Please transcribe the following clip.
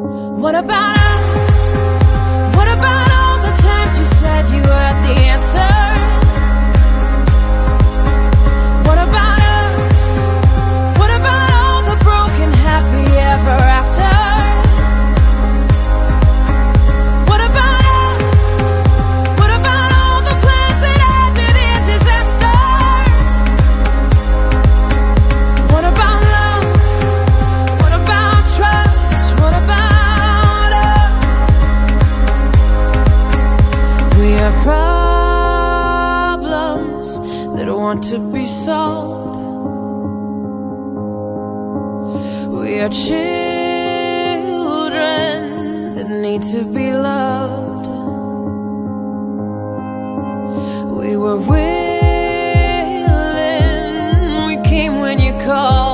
What about us? What about all the times you said you had the answers? What about us? What about all the broken happy ever afters? What about us? What about all the plans that ended in disaster? What about love? What about trust? What about us? We are problems that want to be solved. We are children that need to be loved. We were willing, we came when you called.